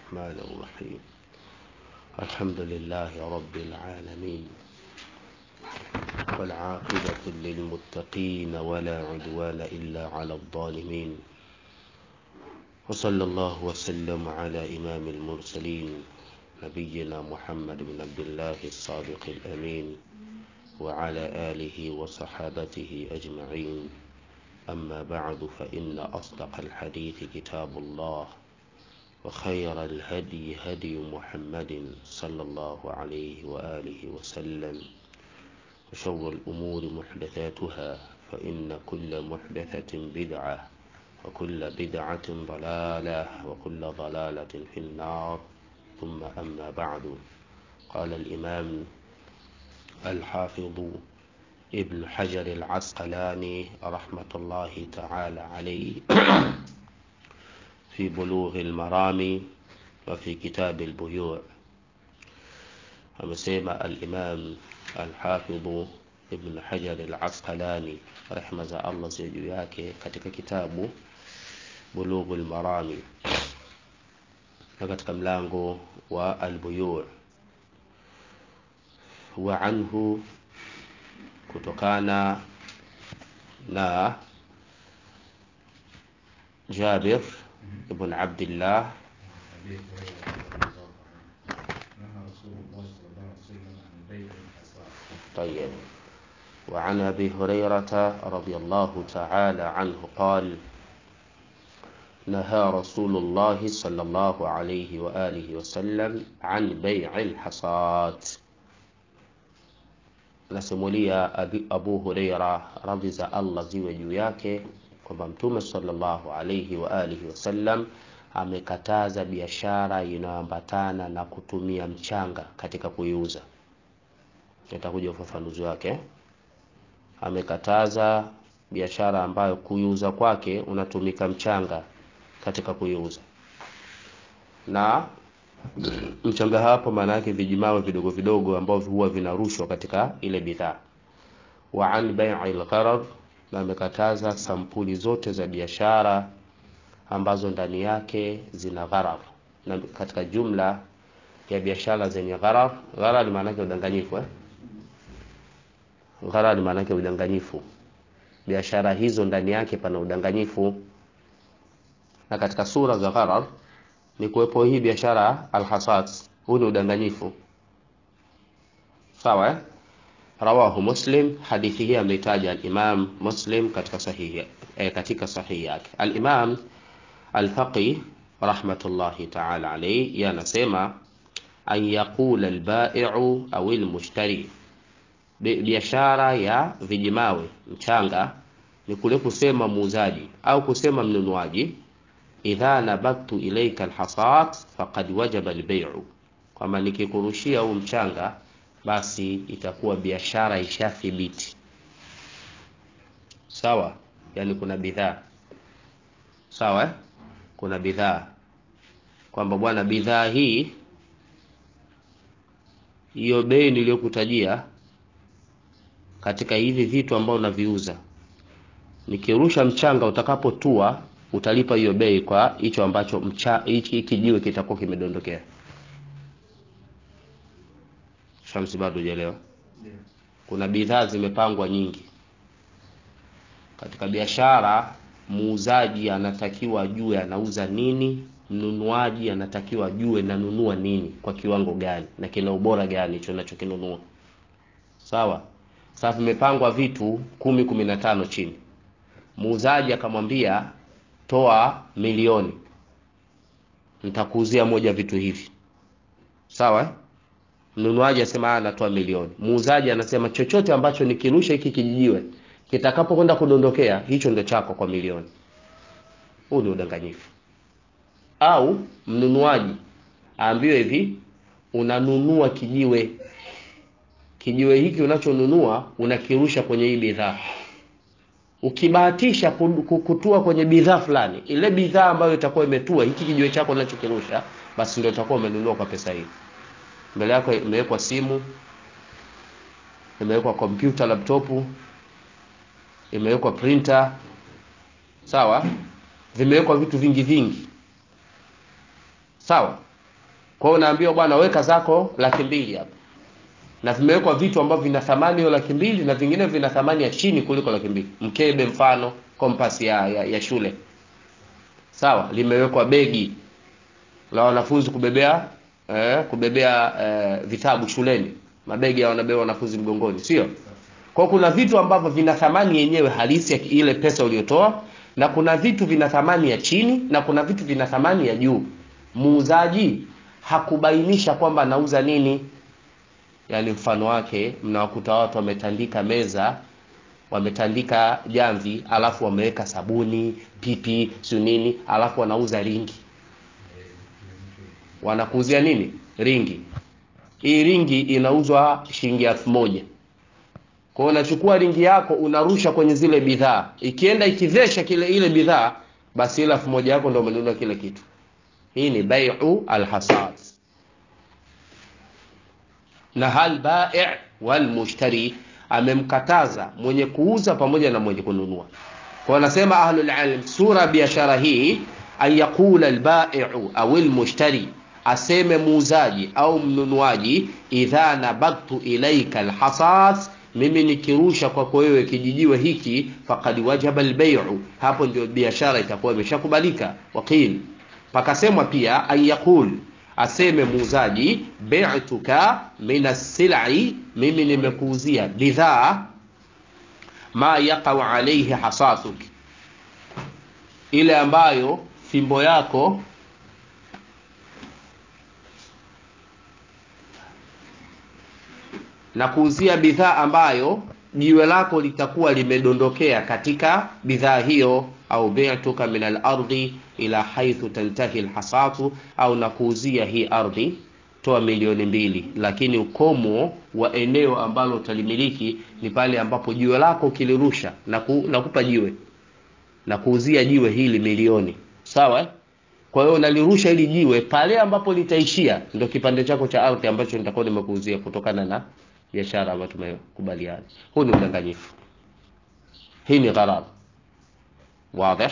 الرحمن الرحيم. الحمد لله رب العالمين، والعاقبة للمتقين ولا عدوان إلا على الظالمين، وصلى الله وسلم على إمام المرسلين نبينا محمد بن عبد الله الصادق الأمين وعلى آله وصحابته أجمعين. أما بعد، فإن أصدق الحديث كتاب الله، وخير الهدي هدي محمد صلى الله عليه وآله وسلم، وشر الأمور محدثاتها، فإن كل محدثة بدعة، وكل بدعة ضلالة، وكل ضلالة في النار. ثم أما بعد، قال الإمام الحافظ ابن حجر العسقلاني رحمة الله تعالى عليه في بلوغ المرام وفي كتاب البيوع. amesema الإمام الحافظ ابن حجر العسقلاني رحمة الله juu yake katika kitabu بلوغ المرام na katika mlango wa al-buyu' wa anhu, kutokana na Jabir ibn Abdullah طيب. وعن أبي هريرة رضي الله تعالى عنه قال: نهى رسول الله صلى الله عليه وآله وسلم عن بيع الحصاد. nasimulia Abu Huraira radhi za Allah ziwe juu yake kwamba Mtume sallallahu alayhi wa alihi wasallam amekataza biashara inayoambatana na kutumia mchanga katika kuiuza. Nitakuja ufafanuzi wake. Amekataza biashara ambayo kuiuza kwake unatumika mchanga katika kuiuza, na mchanga hapo maana yake vijimawe vidogo vidogo ambavyo huwa vinarushwa katika ile bidhaa. Wa an bai'il gharar, na amekataza sampuli zote za biashara ambazo ndani yake zina gharar. Na katika jumla ya biashara zenye gharar maana yake udanganyifu. Gharar maana yake udanganyifu. Biashara hizo ndani yake pana udanganyifu. Na katika sura za gharar ni kuwepo hii biashara al-hasad, huu ni udanganyifu. Sawa? Rawahu Muslim, hadithi hii ameitaja al-Imam Muslim katika sahihi yake. Al-Imam al-Faqih rahmatullahi ta'ala alayhi yanasema an yaqula al-bai'u au al-mushtari, biashara ya vijimawe mchanga ni kule kusema muuzaji au kusema mnunuaji, idha nabaktu ilayka alhasad faqad wajaba albay'u, kama nikikurushia huu mchanga basi itakuwa biashara ishathibiti. Sawa? Yani kuna bidhaa. Sawa? Kuna bidhaa kwamba bwana, bidhaa hii hiyo bei niliyokutajia katika hivi vitu ambao unaviuza, nikirusha mchanga utakapotua utalipa hiyo bei kwa hicho ambacho hiki kijiwe kitakuwa kimedondokea. Shamsi bado hujaelewa? Kuna bidhaa zimepangwa nyingi katika biashara. Muuzaji anatakiwa ajue anauza nini, mnunuaji anatakiwa ajue nanunua nini, kwa kiwango gani na kina ubora gani hicho ninachokinunua. Sawa? Sasa vimepangwa vitu 10-15 chini. Muuzaji akamwambia toa milioni, nitakuuzia moja vitu hivi. Sawa? Mnunuaji asema anatoa milioni. Muuzaji anasema chochote ambacho nikirusha hiki kijijiwe kitakapokwenda kudondokea hicho ndio chako kwa milioni. Huu ni udanganyifu. Au mnunuaji aambiwe hivi, unanunua kijiwe hiki unachonunua unakirusha kwenye hii bidhaa. Ukibahatisha kutua kwenye bidhaa fulani, ile bidhaa ambayo itakuwa imetua hiki kijiwe chako unachokirusha, basi ndio utakuwa umenunua kwa pesa hii. Mbele yako imewekwa simu, imewekwa kompyuta, laptop, imewekwa printer. Sawa? Vimewekwa vitu vingi. Sawa? Kwa hiyo naambiwa bwana weka zako 200,000 hapa. Na vimewekwa vitu ambavyo vina thamani ya 200,000 na vingine vina thamani ya chini kuliko 200,000. Mkebe mfano compass ya shule. Sawa, limewekwa begi la wanafunzi kubebea vitabu shuleni. Mabegi ya wanabeba wanafunzi mgongoni, sio? Kwa kuna vitu ambavyo vina thamani yenyewe halisi ya ile pesa uliyotoa, na kuna vitu vina thamani ya chini, na kuna vitu vina thamani ya juu. Muuzaji hakubainisha kwamba anauza nini. Yani mfano wake, mnawakuta watu wametandika meza, wametandika jamvi, alafu wameweka sabuni, pipi, sio nini, alafu wanauza ringi. Wanakuuzia nini? Ringi. Hii ringi inauzwa shilingi 1000. Kwa hiyo unachukua ringi yako unarusha kwenye zile bidhaa. Ikienda ikivesha ile bidhaa, basi ile 1000 yako ndio umenunua kile kitu. Hii ni bai'u al-hasad. Na hal bai' wal mushtari amemkataza mwenye kuuza pamoja na mwenye kununua. Kwa wanasema ahlul ilm, sura biashara hii ayaqula al-bai'u au al-mushtari, aseme muuzaji au mnunuaji, idha nabagtu ilaika al-hasas, mimi nikirusha kwako wewe kijijiwe hiki, faqad wajaba al-bay'u, hapo ndio biashara itakuwa imeshakubalika. Wakil pakasemwa pia ayaqul, aseme muuzaji, bi'tuka min as-sil'i, mimi nimekuuzia bidhaa, ma yaqau alayhi hasasuk, ile ambayo fimbo yako na kuuzia bidhaa ambayo jiwe lako litakuwa limedondokea katika bidhaa hiyo, au bi'tuka min al-ardi ila haythu tantahi al-hasatu, au nakuuzia hii ardhi, toa 2,000,000, lakini ukomo wa eneo ambalo utalimiliki ni pale ambapo jiwe lako kilirusha na kupa jiwe, na kuuzia jiwe hili 1,000,000. Sawa? Kwa hiyo nalirusha hili jiwe, pale ambapo litaishia ndio kipande chako cha ardhi ambacho nitakuwa nimekuuzia, kutokana na biashara ambayo tumekubaliana. Huu ni udanganyifu. Hii ni gharar. Wazi?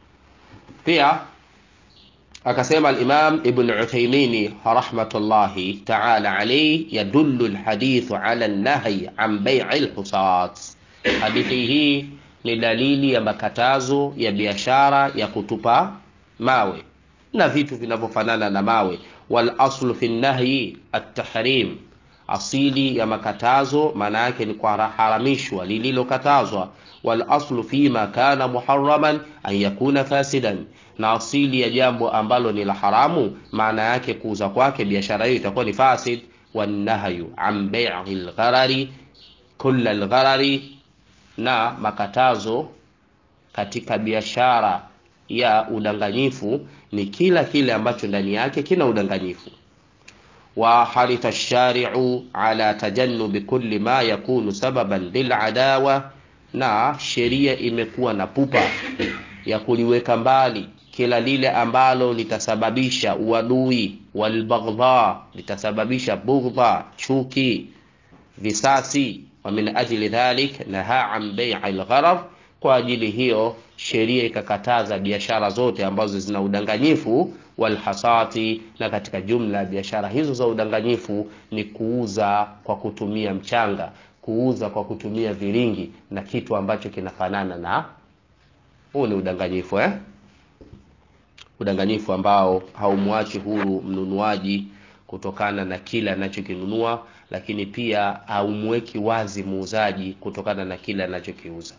Pia akasema al-Imam Ibn Uthaymeen rahmatullahi ta'ala alayhi, yadullu al-hadith ala an-nahy an bay' al-husat. Hadithi hii ni dalili ya makatazo ya biashara ya kutupa mawe na vitu vinavyofanana na mawe. Wal aslu fi an-nahy at-tahrim, asili ya makatazo maana yake ni kwa haramishwa lililokatazwa. Wal aslu fima kana muharraman an yakuna fasidan, na asili ya jambo ambalo ni la haramu maana yake kuuza kwake, biashara hiyo itakuwa ni fasid. Wan nahyu an bai'il gharari kull al gharari, na makatazo katika biashara ya udanganyifu ni kila kile ambacho ndani yake kina udanganyifu. Wa harita ash-shari'u ala tajannubi kulli ma yakunu sababan lil adawa, na sheria imekuwa na pupa ya kuliweka mbali kila lile ambalo litasababisha uadui, wal baghdha, litasababisha bughdha, chuki, visasi. Wa min ajli dhalik nahaa an bai'il gharar, kwa ajili hiyo sheria ikakataza biashara zote ambazo zina udanganyifu. Wal hasati, na katika jumla ya biashara hizo za udanganyifu ni kuuza kwa kutumia mchanga, kuuza kwa kutumia viringi na kitu ambacho kinafanana na. Huu ni udanganyifu udanganyifu ambao haumwachi huru mnunuaji kutokana na kile anachokinunua, lakini pia haumweki wazi muuzaji kutokana na kile anachokiuza.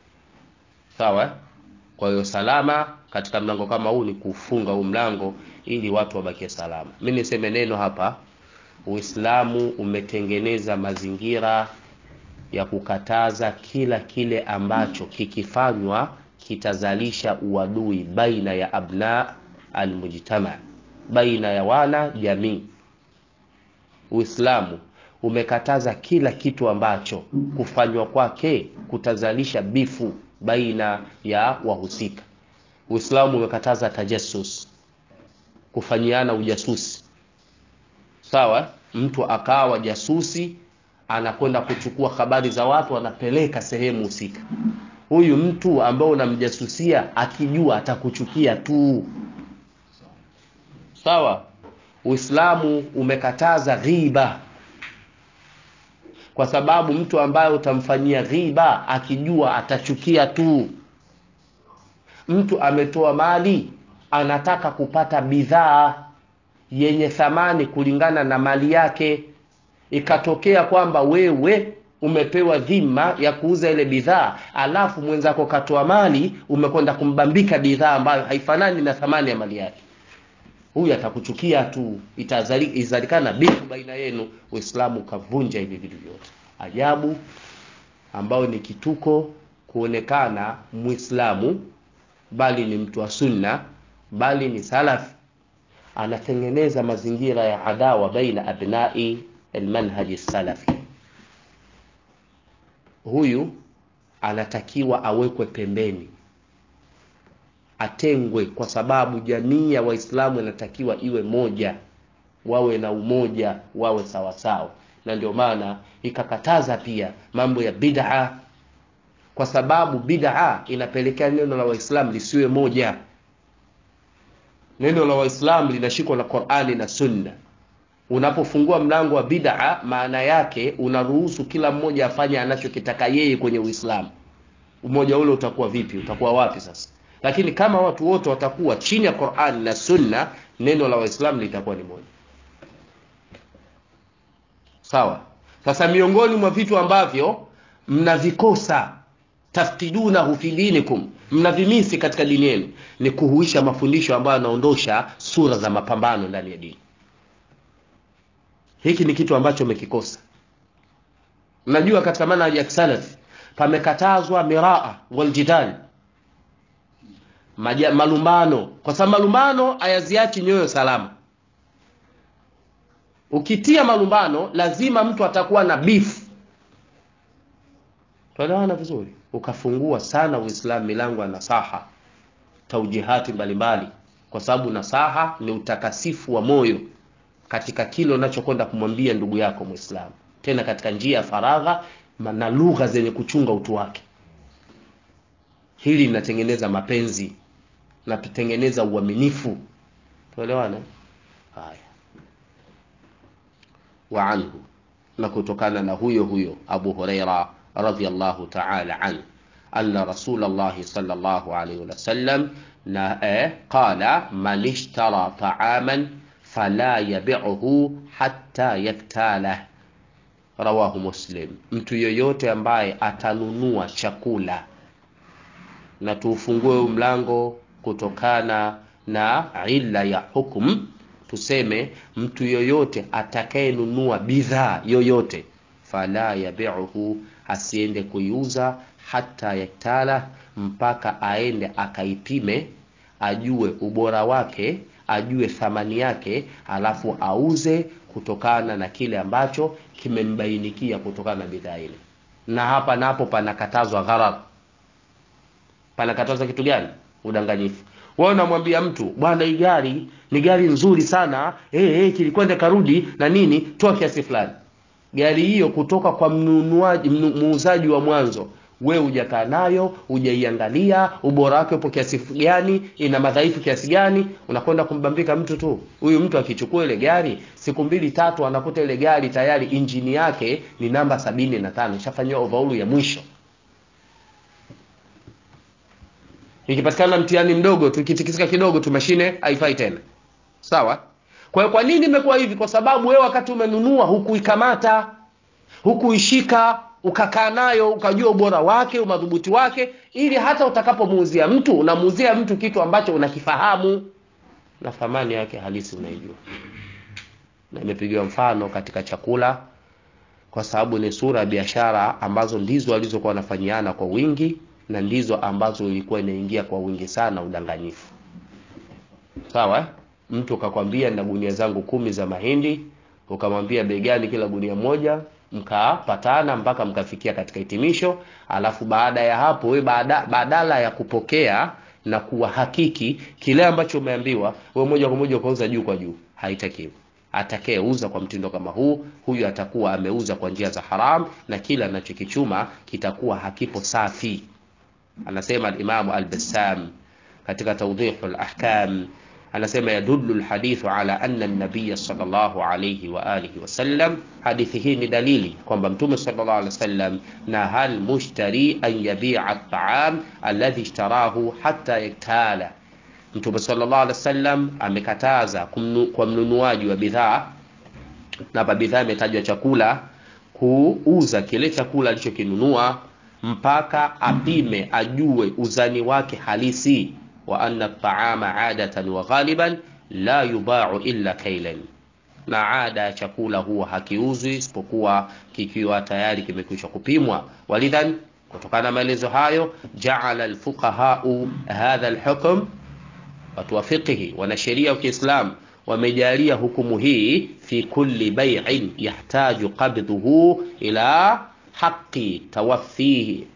Sawa? Kwa hiyo salama katika mlango kama huu ni kufunga huu mlango ili watu wabakie salama. Mimi niseme neno hapa, Uislamu umetengeneza mazingira ya kukataza kila kile ambacho kikifanywa kitazalisha uadui baina ya abna al-mujtama, baina ya wana jamii. Uislamu umekataza kila kitu ambacho kufanywa kwake kutazalisha bifu baina ya wahusika. Uislamu umekataza tajassus, kufanyiana ujasusi. Sawa? Mtu akawa jasusi, anakwenda kuchukua habari za watu, anapeleka sehemu husika. Huyu mtu ambao unamjasusia akijua atakuchukia tu. Sawa? Uislamu umekataza ghiba, kwa sababu mtu ambaye utamfanyia ghiba akijua atachukia tu. Mtu ametoa mali, anataka kupata bidhaa yenye thamani kulingana na mali yake, ikatokea kwamba wewe umepewa dhima ya kuuza ile bidhaa, alafu mwenzako katoa mali, umekwenda kumbambika bidhaa ambayo haifanani na thamani ya mali yake, huyu atakuchukia tu, itazalikana bifu baina yenu. Uislamu kavunja hivi vitu vyote. Ajabu ambao ni kituko kuonekana Muislamu bali ni mtu wa sunna, bali ni salafi, anatengeneza mazingira ya adawa baina abnai almanhaj salafi. Huyu anatakiwa awekwe pembeni, atengwe, kwa sababu jamii ya Waislamu inatakiwa iwe moja, wawe na umoja, wawe sawa sawa. Na ndio maana ikakataza pia mambo ya bid'a, kwa sababu bid'a inapelekea neno la Waislamu lisiwe moja. Neno la Waislamu linashikwa na Qur'ani na Sunna. Unapofungua mlango wa bid'a, maana yake unaruhusu kila mmoja afanye anachokitaka yeye kwenye Uislamu. Umoja ule utakuwa vipi? Utakuwa wapi sasa? Lakini kama watu wote watakuwa chini ya Qur'an na Sunna, neno la Waislamu litakuwa ni moja. Sawa? Sasa miongoni mwa vitu ambavyo mnavikosa, taftidunahu fi dinikum, mnavimisi katika dini yenu, ni kuhuisha mafundisho ambayo yanaondosha sura za mapambano ndani ya dini. Hiki ni kitu ambacho mmekikosa. Mnajua katika manhaj ya salaf pamekatazwa miraa wal jidal, malumbano, kwa sababu malumbano ayaziachi nyoyo salama. Ukitia malumbano lazima mtu atakuwa na beef. Tuelewana vizuri? Ukafungua sana Uislamu milango ya nasaha, taujihati mbalimbali, kwa sababu nasaha ni utakasifu wa moyo katika kile unachokwenda kumwambia ndugu yako Muislamu, tena katika njia ya faragha na lugha zenye kuchunga utu wake. Hili linatengeneza mapenzi na kutengeneza uaminifu. Tuelewana? Haya. Wa anhu, na kutokana na huyo Abu Huraira radhiyallahu ta'ala anhu, anna Rasulullah sallallahu alayhi wasallam qala man ishtara ta'aman fala yabi'uhu hatta yaktala. Rawahu Muslim. Mtu yoyote ambaye atanunua chakula, na tuufungue mlango kutokana na illa ya hukum, tuseme mtu yoyote atakayenunua bidhaa yoyote, fala yabi'uhu, asiende kuiuza, hata yaktala, mpaka aende akaipime, ajue ubora wake, ajue thamani yake, alafu auze kutokana na kile ambacho kimembainikia kutokana na bidhaa ile. Na hapa napo panakatazwa gharar. Panakatazwa kitu gani? Udanganyifu. Wewe unamwambia mtu, bwana hii gari ni gari nzuri sana, kilikwenda karudi na nini, toa kiasi fulani. Gari hiyo kutoka kwa mnunuaji, muuzaji wa mwanzo, wewe hujakaa nayo, hujaiangalia ubora wake upo kiasi gani, ina madhaifu kiasi gani, unakwenda kumbambika mtu tu. Huyu mtu akichukua ile gari siku 2-3 anakuta ile gari tayari injini yake ni namba 75, ishafanywa overhaul ya mwisho. Ikipatikana mtihani mdogo tu, kitikisika kidogo tu, mashine haifai tena. Sawa? Kwa hiyo kwa nini imekuwa hivi? Kwa sababu wewe wakati umenunua hukuikamata, hukuishika, ukakaa nayo, ukajua ubora wake, umadhubuti wake, ili hata utakapomuuzia mtu, unamuuzia mtu kitu ambacho unakifahamu na thamani yake halisi unaijua. Na imepigiwa mfano katika chakula, kwa sababu ni sura ya biashara ambazo ndizo walizokuwa wanafanyiana kwa wingi, na ndizo ambazo ilikuwa inaingia kwa wingi sana udanganyifu. Sawa? Mtu akakwambia na gunia zangu 10 za mahindi, ukamwambia bei gani kila gunia moja, mkapatana mpaka mkafikia katika hitimisho, alafu baada ya hapo wewe badala ya kupokea na kuhakiki kile ambacho umeambiwa, wewe moja kwa moja ukauza juu kwa juu. Haitakiwi. Atakayeuza kwa mtindo kama huu, huyu atakuwa ameuza kwa njia za haram, na kila anachokichuma kitakuwa hakipo safi. Anasema al-Imam al-Bassam katika Tawdihul Ahkam, anasema yadullu alhadithu ala anna an-nabiy sallallahu alayhi wa alihi wasallam, hadithi hii ni dalili kwamba mtume sallallahu alayhi wasallam na hal mushtari an yabi'a at-ta'am alladhi ishtarahu hatta yaktala. Mtume sallallahu alayhi wasallam amekataza kwa mnunuaji wa bidhaa, na bidhaa imetajwa chakula, kuuza kile chakula alichokinunua mpaka apime ajue uzani wake halisi. Wa anna at-ta'ama 'adatan wa ghaliban la yuba'u illa kailan, na ada ya chakula huwa hakiuzwi isipokuwa kikiwa tayari kimekwisha kupimwa. Walidhan, kutokana na maelezo hayo, ja'ala al-fuqaha'u hadha al-hukm, watu wa fiqhi wana sheria ya Kiislamu wamejalia hukumu hii fi kulli bay'in yahtaju qabduhu ila haqqi tawaffihi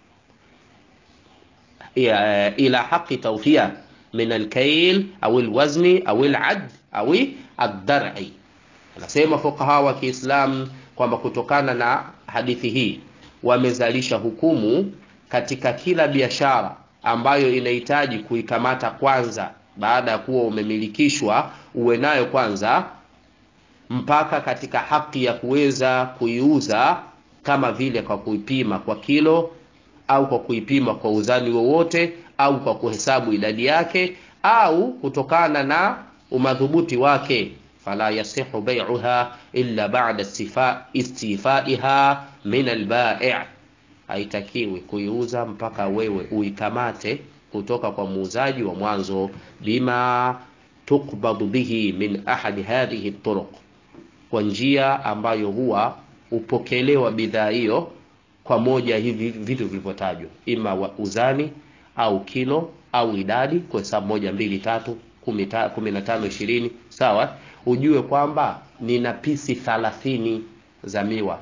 ila haqqi tawfiya min al-kayl au al-wazni au al-'ad au ad-dar'i. Anasema fuqaha wa Kiislamu kwamba kutokana na hadithi hii wamezalisha hukumu katika kila biashara ambayo inahitaji kuikamata kwanza baada ya kuwa umemilikishwa, uwe nayo kwanza, mpaka katika haki ya kuweza kuiuza, kama vile kwa kuipima kwa kilo au kwa kuipima kwa uzani wowote au kwa kuhesabu idadi yake au kutokana na umadhubuti wake. Fala yasihu bay'uha illa ba'da istifaiha min al-bai', haitakiwi kuiuza mpaka wewe uikamate kutoka kwa muuzaji wa mwanzo, bima tuqbadu bihi min ahadi hadhihi at-turuq, kwa njia ambayo huwa upokelewa bidhaa hiyo kwa moja hivi vitu vilivyotajwa, ima uzani au kilo au idadi, kwa hesabu 1 2 3 10 15 20, sawa. Ujue kwamba nina pisi 30 za miwa,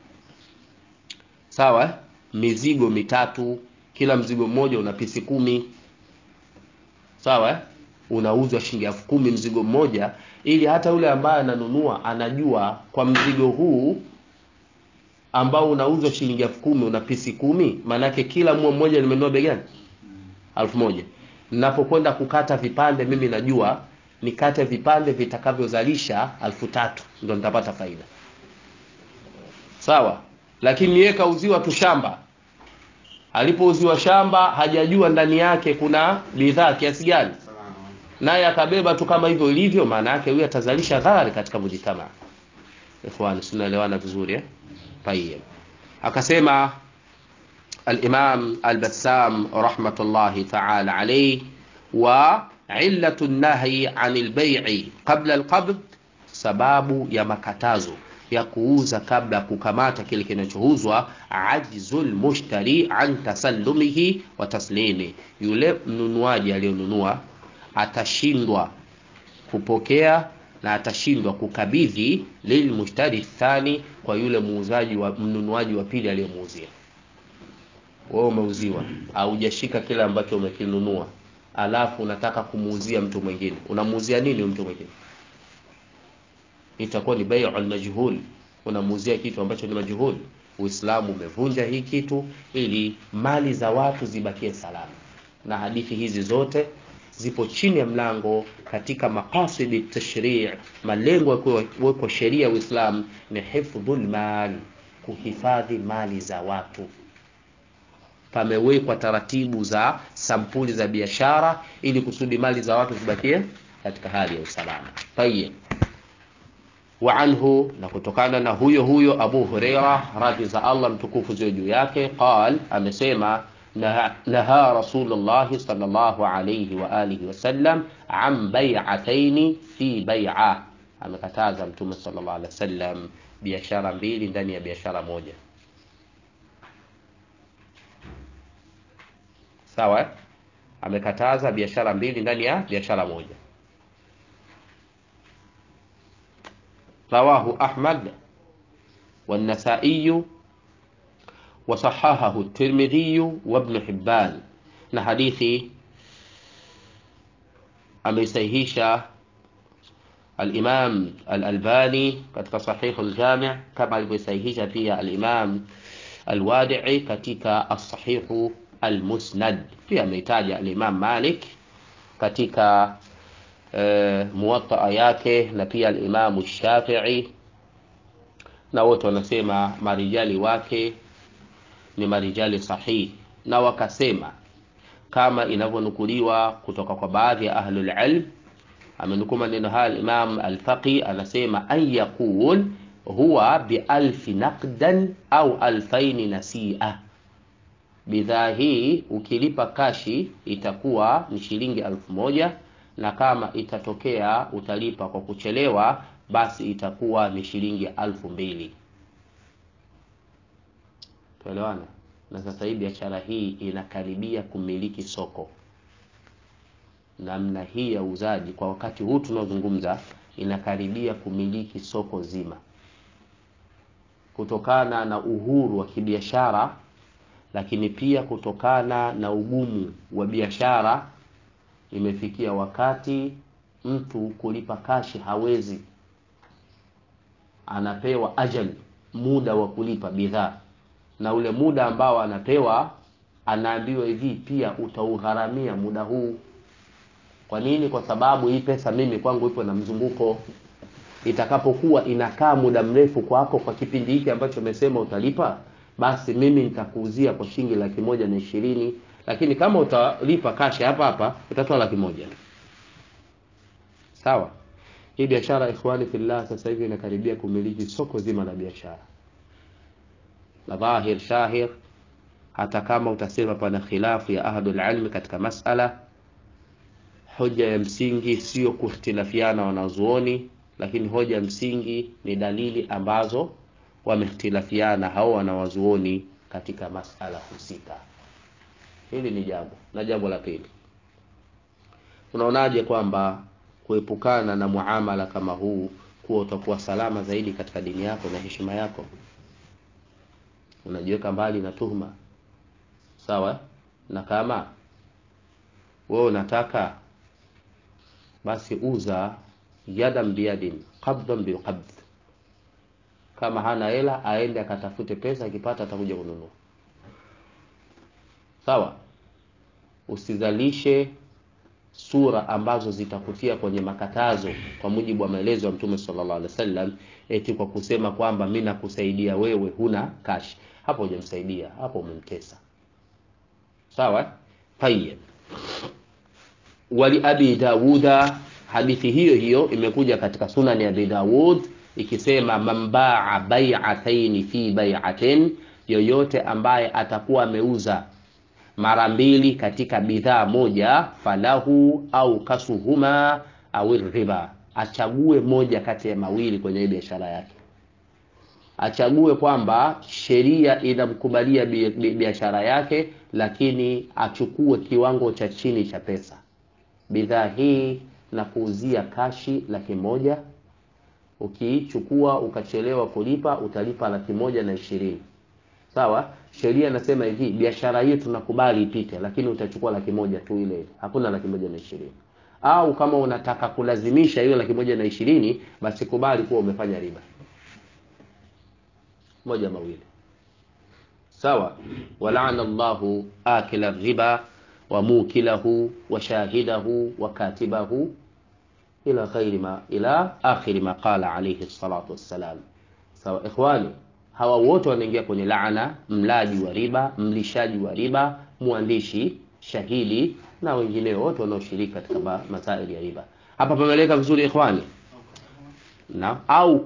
sawa, mizigo mitatu, kila mzigo mmoja una pisi 10, sawa. Unauzwa shilingi 10,000 mzigo mmoja, ili hata yule ambaye ananunua anajua kwa mzigo huu ambao unauzwa shilingi 10,000 una pisi 10, maana yake kila mmoja nimenunua bei gani? 1,000. Ninapokwenda kukata vipande, mimi najua nikate vipande vitakavyozalisha 3,000 ndio nitapata faida, sawa. Lakini yeye kauziwa tu shamba, alipouziwa shamba hajajua ndani yake kuna bidhaa kiasi gani, naye akabeba tu kama hivyo ilivyo, maana yake huyu atazalisha dhari katika mjitama. Ikhwan, tunaelewana vizuri eh? Tayeb. Akasema al-Imam al-Bassam rahmatullahi ta'ala alayhi, wa illatu an-nahyi 'anil bay'i qabla al-qabd, sababu ya makatazo ya kuuza kabla ya kukamata kile kinachouzwa, ajzul mushtari an tasallumihi wa taslimi, yule mnunuaji aliyonunua atashindwa kupokea na atashindwa kukabidhi lilmushtari thani, kwa yule muuzaji wa mnunuaji wa pili aliyemuuzia. Wewe umeuziwa au hujashika kile ambacho umekinunua, alafu unataka kumuuzia mtu mwingine, unamuuzia nini mtu mwingine? Itakuwa ni bai'ul majhul, unamuuzia kitu ambacho ni majhul. Uislamu umevunja hii kitu ili mali za watu zibakie salama, na hadithi hizi zote zipo chini ya mlango katika maqasidi tashri', malengo ya kwa sheria ya Uislamu ni hifdhul mal, kuhifadhi mali za watu. Pamewekwa taratibu za sampuli za biashara ili kusudi mali za watu zibakie katika hali ya usalama. Tayeb. Wa anhu, na kutokana na huyo Abu Huraira radhi za Allah mtukufu ziwe juu yake, qal, amesema naha Rasulullah sallallahu alayhi wa alihi wasallam an bai'atayn fi bai'a, amekataza Mtume sallallahu alayhi wasallam biashara mbili ndani ya biashara moja, sawa. Amekataza biashara mbili ndani ya biashara moja. Rawahu Ahmad والنسائي وصححه الترمذي وابن حبان, na hadithi amesahihisha al-Imam al-Albani katika Sahih al-Jami', kama alivyosahihisha pia al-Imam al-Wadi'i katika as-Sahih al-Musnad. Pia ametaja al-Imam Malik katika muwatta yake na pia al-Imam Shafi'i, na wote wanasema marijali wake ni marijali sahihi, na wakasema kama inavyonukuliwa kutoka kwa baadhi ya ahlul ilm. Amenukuu maneno haya Imam al-Faqi, anasema an yaqul huwa bi alf naqdan au 2000 nasi'a. Bidhaa hii ukilipa kashi itakuwa ni shilingi 1000, na kama itatokea utalipa kwa kuchelewa basi itakuwa ni shilingi 2000. Tuelewana? Na sasa hii biashara hii inakaribia kumiliki soko. Namna hii ya uzaji kwa wakati huu tunaozungumza inakaribia kumiliki soko zima, kutokana na uhuru wa kibiashara, lakini pia kutokana na ugumu wa biashara. Imefikia wakati mtu kulipa kashi hawezi, anapewa ajali, muda wa kulipa bidhaa, na ule muda ambao anapewa anaambiwa hivi, pia utaugharamia muda huu. Kwa nini? Kwa sababu hii pesa mimi kwangu ipo na mzunguko. Itakapokuwa inakaa muda mrefu kwako, kwa kipindi hiki ambacho umesema utalipa, basi mimi nitakuuzia kwa shilingi 120, lakini kama utalipa kashi hapa hapa utatoa 100. Sawa? Hii biashara ikhwani fillah sasa hivi inakaribia kumiliki soko zima la biashara. Na dhahir shahir, hata kama utasema pana khilafu ya ahlul ilm katika masala, hoja ya msingi sio kukhtilafiana wanazuoni, lakini hoja ya msingi ni dalili ambazo wamehtilafiana hao wanawazuoni katika masala husika. Hili ni jambo. Na jambo la pili, unaonaje kwamba kuepukana na muamala kama huu kuwa utakuwa salama zaidi katika dini yako na heshima yako? Unajiweka mbali na tuhuma. Sawa? Na kama wewe unataka, basi uza yadan biyadin, qabdan biqabd. Kama hana hela aende akatafute pesa, akipata atakuja kununua. Sawa? Usizalishe sura ambazo zitakutia kwenye makatazo kwa mujibu wa maelezo ya Mtume sallallahu alaihi wasallam, eti kwa kusema kwamba mimi nakusaidia wewe huna cash. Hapo hujamsaidia, hapo umemtesa. Sawa? Tayyib. Wali Abi Dawuda, hadithi hiyo hiyo imekuja katika Sunan ya Abi Dawud ikisema man ba'a bai'atayn fi bai'atin, yoyote ambaye atakuwa ameuza mara mbili katika bidhaa moja, falahu au kasuhuma au riba, achague moja kati ya mawili kwenye biashara yake. Achague kwamba sheria inamkubalia biashara yake, lakini achukue kiwango cha chini cha pesa. Bidhaa hii na kuuzia kashi 100,000, ukichukua ukachelewa kulipa utalipa 120. Sawa? Sheria inasema hivi, biashara hii tunakubali ipite, lakini utachukua 100,000 tu ile. Hakuna 120. Au kama unataka kulazimisha hiyo 120, basi kubali kuwa umefanya riba. Moja mawili. Sawa? Wala'ana Allahu akila riba wa mukilahu wa shahidahu wa katibahu ila akhir ma qala alayhi salatu wassalam. Sawa ikhwani, hawa wote wanaingia kwenye laana: mlaji wa riba, mlishaji wa riba, muandishi, shahidi na wengineo wote wanaoshiriki katika masaili ya riba. Hapa pameleka vizuri ikhwani? Na au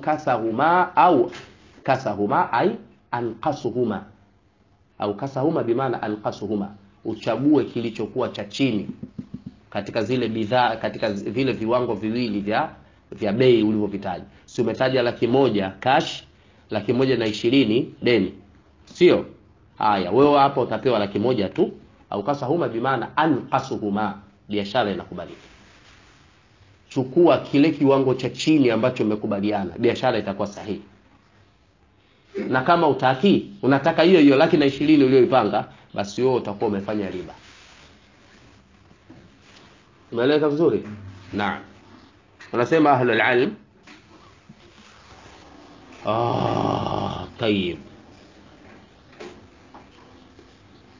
kasahuma ay anqasuhuma, au kasahuma bimaana anqasuhuma, uchague kilichokuwa cha chini katika zile bidhaa, katika vile viwango viwili vya bei ulivyovitaja. Si umetaja 100,000 cash, 120 deni, sio? Haya, wewe hapa utapewa 100,000 tu. Au kasahuma bimaana anqasuhuma, biashara inakubalika. Chukua kile kiwango cha chini ambacho umekubaliana, biashara itakuwa sahihi. Na kama unataka hiyo hiyo 120,000 uliyoipanga, basi wewe utakuwa umefanya riba. Umeeleka vizuri? Naam. Wanasema ahlul ilm, طيب.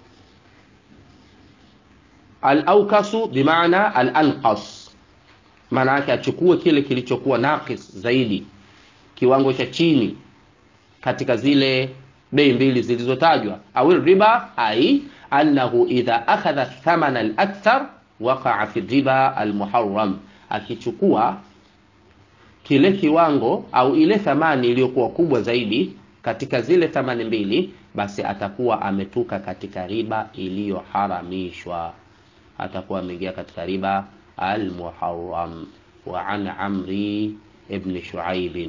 الأوكس بمعنى الأنقص. maana yake achukue kile kilichokuwa naqis zaidi, kiwango cha chini katika zile bei mbili zilizotajwa. Au riba ai annahu idha akhadha thamana al-akthar waqa'a fi riba al-muharram, akichukua kile kiwango au ile thamani iliyokuwa kubwa zaidi katika zile thamani mbili, basi atakuwa ametuka katika riba iliyoharamishwa, atakuwa ameingia katika riba al-muharram. Wa an Amri ibn Shuaib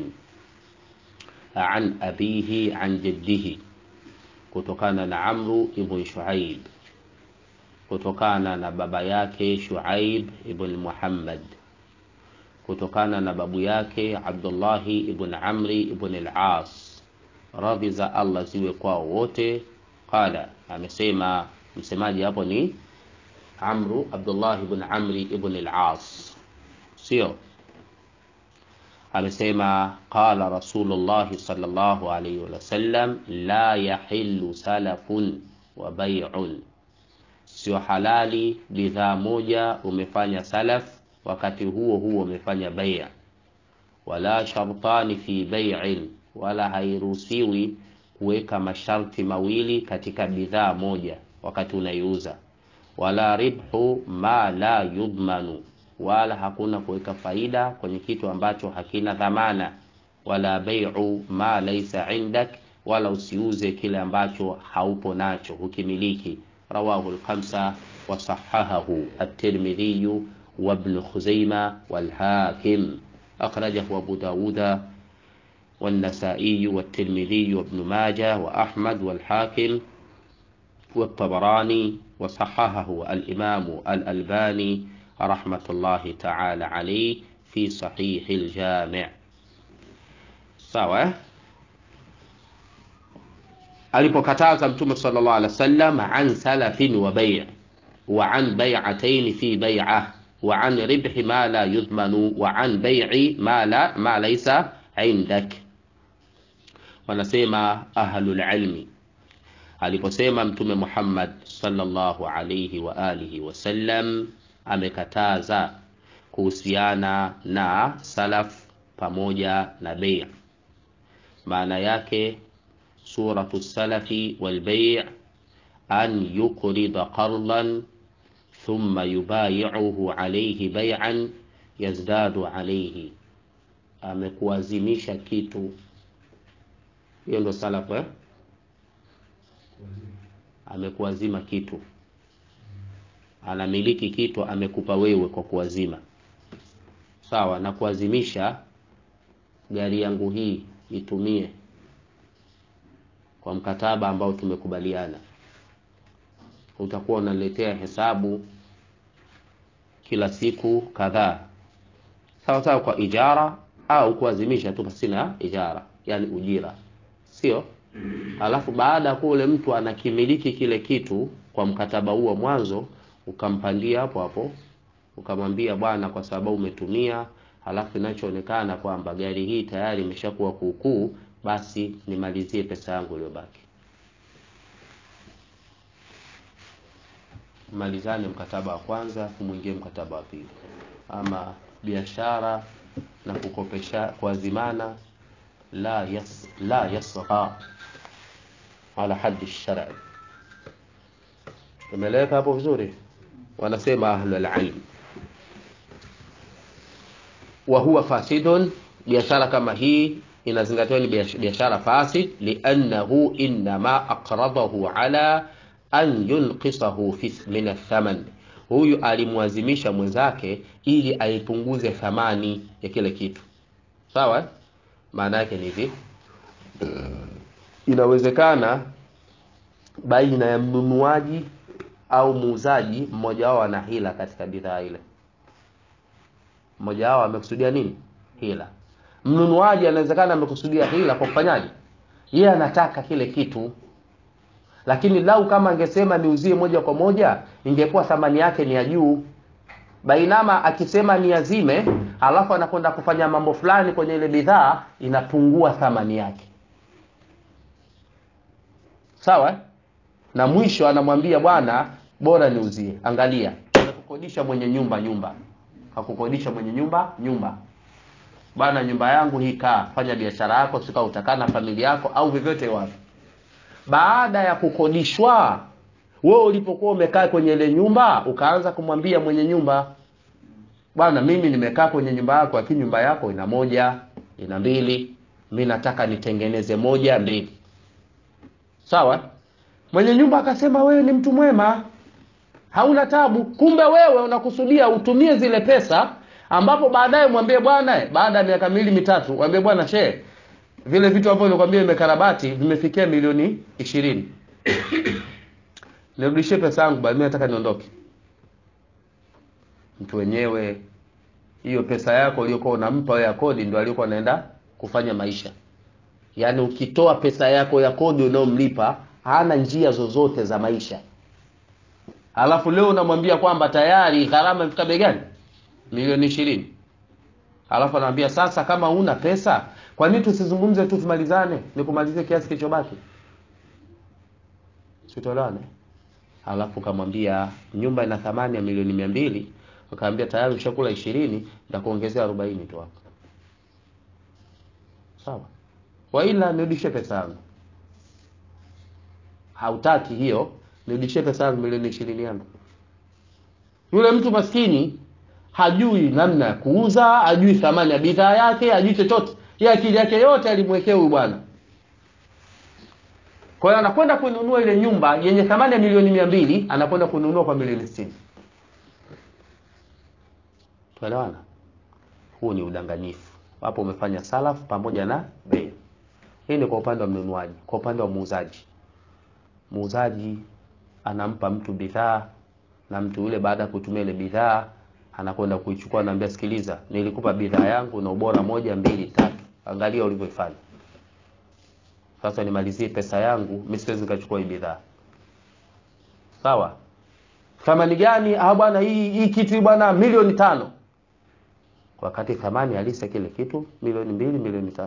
an abihi an jaddihi, kutokana na Amru ibn Shuaib kutokana na baba yake Shuaib ibn Muhammad, kutokana na babu yake Abdullah ibn Amri ibn al-As, radhi za Allah ziwe kwao wote. Qala, amesema, msemaji hapo ni Amru Abdullah ibn Amri ibn al-As, sio? Amesema qala Rasulullah sallallahu alayhi wa sallam la yahillu salafun wa bay'un, sio halali bidhaa moja umefanya salaf wakati huo huo umefanya bay', wala shartani fi bay'in, wala hairuhusiwi kuweka masharti mawili katika bidhaa moja wakati unaiuza, wala ribhu ma la yudmanu, wala hakuna kuweka faida kwenye kitu ambacho hakina dhamana, wala bai'u ma laysa indak, wala usiuze kile ambacho haupo nacho, hukimiliki. Rawahu al-khamsa wa sahahahu at-Tirmidhi wa Ibn Khuzaimah wal Hakim, akhrajahu Abu Dawud والنسائي والترمذي وابن ماجه وأحمد والحاكم والطبراني، وصححه الإمام الألباني رحمة الله تعالى عليه في صحيح الجامع. sawa. Alipokataza Mtume sallallahu alaihi wasallam an salafin wa bay' wa an bay'atayn fi bay'ah wa an ribhi ma la yudmanu wa an bay'i ma laysa indak, wanasema ahlul ilmi, aliposema Mtume Muhammad sallallahu alayhi wa alihi wasallam amekataza kuhusiana na salaf pamoja na bay', maana yake suratu salafi wal bay' an yuqrida qardan thumma yubayi'uhu alayhi bay'an yazdadu alayhi, amekuazimisha kitu. Hiyo ndo salaf amekuazima kitu, anamiliki kitu, amekupa wewe kwa kuazima. Sawa na kuazimisha, gari yangu hii itumie kwa mkataba ambao tumekubaliana, utakuwa unaletea hesabu kila siku kadhaa, sawa sawa, kwa ijara au kuazimisha tu pasina ijara, yani ujira, sio? Alafu baada ya kule mtu anakimiliki kile kitu kwa mkataba huo mwanzo, ukampandia hapo hapo, ukamwambia bwana, kwa sababu umetumia, halafu inachoonekana kwamba gari hii tayari imeshakuwa kuukuu, basi nimalizie pesa yangu iliyobaki. Malizane mkataba wa kwanza, kumwingie mkataba wa pili. Ama biashara na kukopesha kuazimana, la yasqa ala haddi shar'i. Tumeeleka hapo vizuri? Wanasema ahlul ilm, wa huwa fasidun, biashara kama hii inazingatiwa ni biashara fasid, li'annahu inma aqradahu ala an yunqisahu min ath-thaman, huyu alimwazimisha mwenzake ili aipunguze thamani ya kile kitu. Sawa? Maana yake ni hivi, inawezekana baina ya mnunuaji au muuzaji, mmoja wao ana hila katika bidhaa ile, mmoja wao amekusudia nini? Hila. Mnunuaji anawezekana amekusudia hila kwa kufanyaje? Yeye anataka kile kitu, lakini lau kama angesema niuzie moja kwa moja, ingekuwa thamani yake ni ya juu. Bainama akisema ni azime, alafu anakwenda kufanya mambo fulani kwenye ile bidhaa, inapungua thamani yake. Sawa? Na mwisho anamwambia bwana, bora niuzie. Angalia, anakukodisha mwenye nyumba, hakukodisha mwenye nyumba. Bwana, nyumba yangu hii, kaa fanya biashara yako, sika utakaa na familia yako au vyovyote wapi. Baada ya kukodishwa, wewe ulipokuwa umekaa kwenye ile nyumba ukaanza kumwambia mwenye nyumba, bwana, mimi nimekaa kwenye nyumba yako, lakini nyumba yako ina moja, ina mbili, mimi nataka nitengeneze moja, mbili. Sawa? Mwenye nyumba akasema wewe ni mtu mwema, hauna tabu. Kumbe wewe unakusudia utumie zile pesa, ambapo baadaye mwambie bwana, baada ya miaka 2-3 mwambie bwana, vile vitu ambavyo nilikwambia imekarabati vimefikia milioni 20. Nirudishie pesa yangu bali mimi nataka niondoke. Mtu wenyewe hiyo pesa yako uliyokuwa unampa ya kodi ndio aliyokuwa anaenda kufanya maisha. Yaani ukitoa pesa yako ya kodi unayomlipa, hana njia zozote za maisha. Alafu leo unamwambia kwamba tayari gharama imefika bei gani? Milioni 20. Alafu anamwambia sasa, kama huna pesa, kwa nini tusizungumze tu tumalizane, nikumalizie kiasi kilichobaki? Sitoelewane. Alafu kamwambia nyumba ina thamani ya milioni 200, akamwambia tayari ushakula 20, nitakuongezea 40 tu hapo. Sawa? Waila nirudishe pesa yangu. Hautaki hiyo, nirudishe pesa yangu milioni 20 yangu. Yule mtu maskini hajui namna ya kuuza, hajui thamani ya bidhaa yake, hajui chochote. Yeye akili yake yote alimwekea huyu bwana. Kwa hiyo anakwenda kununua ile nyumba yenye thamani ya milioni 200, anakwenda kununua kwa milioni 60. Tuelewana? Huu ni udanganyifu. Hapo umefanya salaf pamoja na bei. Hii ni kwa upande wa mnunuaji. Kwa upande wa muuzaji, muuzaji anampa mtu bidhaa, na mtu yule baada ya kutumia ile bidhaa anakwenda kuichukua, anamwambia sikiliza, nilikupa bidhaa yangu na ubora 1 2 3, angalia ulivyoifanya. Sasa nimalizie pesa yangu, mimi siwezi nikachukua hii bidhaa. Sawa? Thamani gani? Bwana, hii kitu bwana milioni 5. Wakati thamani halisi kile kitu milioni 2, milioni 3.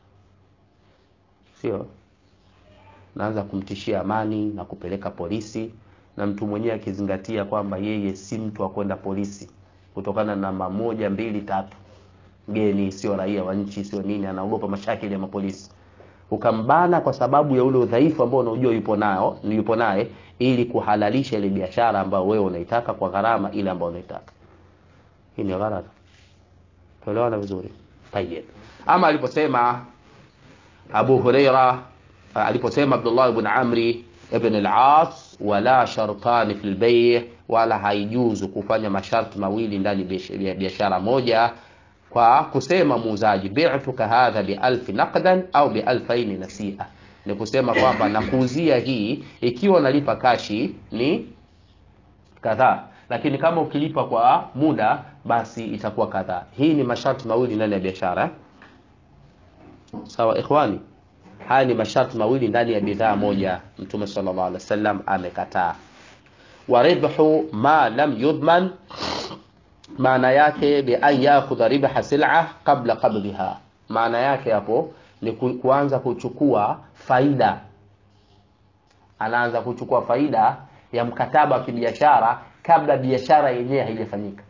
Sio? Naanza kumtishia amani na kupeleka polisi, na mtu mwenyewe akizingatia kwamba yeye si mtu wa kwenda polisi kutokana na 1 2 3. Geni, sio raia wa nchi, sio nini, anaogopa mashakili ya mapolisi. Ukambana kwa sababu ya ule udhaifu ambao unajua yupo naye, ili kuhalalisha ile biashara ambayo wewe unaitaka kwa gharama ile ambayo unaitaka. Hii ni gharama. Tuelewana vizuri? Tayeb. Ama aliposema Abu Huraira, aliposema Abdullah ibn Amri ibn al-As, wala shartani fil bay', wala haijuzu kufanya masharti mawili ndani ya biashara moja, kwa kusema muuzaji bi'tuka hadha bi 1000 naqdan au bi 2000 nasi'a, ni kusema kwamba nakuuzia hii ikiwa nalipa kashi ni kadhaa, lakini kama ukilipa kwa muda basi itakuwa kadhaa. Hii ni masharti mawili ndani ya biashara. Sawa ikhwani? Haya ni masharti mawili ndani ya bidhaa moja. Mtume sallallahu alaihi wasallam amekataa. Wa ribhu ma lam yudman, maana yake bi an ya'khudha ribha sil'a qabla qabdiha. Maana yake hapo ni kuanza kuchukua faida. Anaanza kuchukua faida ya mkataba wa kibiashara kabla biashara yenyewe haijafanyika.